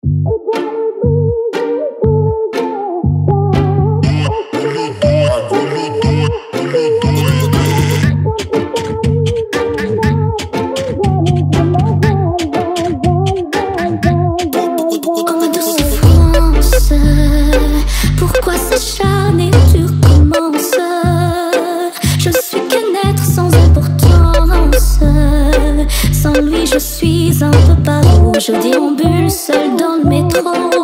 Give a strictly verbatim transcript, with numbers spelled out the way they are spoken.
Pourquoi s'acharner, tu recommences? Je suis qu'un être sans importance. Sans lui je suis un peu partout. Je déambule seul dans le métro.